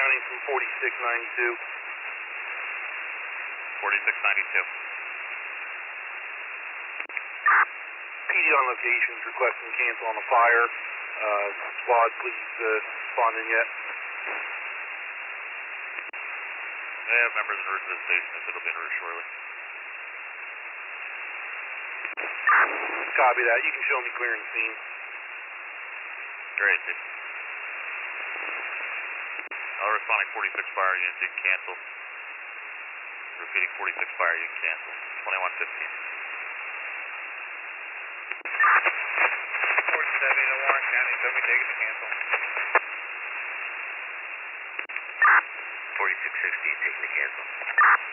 responding from 4692. 4692. PD on location is requesting cancel on the fire. Squad, please spawn in yet. They have members en route to the station, so it'll be en route shortly. Copy that. You can show me clearing the scene. Great, dude. All responding 46 fire units, you can cancel. Repeating 46 fire, you can cancel. 2115. 47 to Warren County, tell me take it to cancel. 4660, taking the cancel.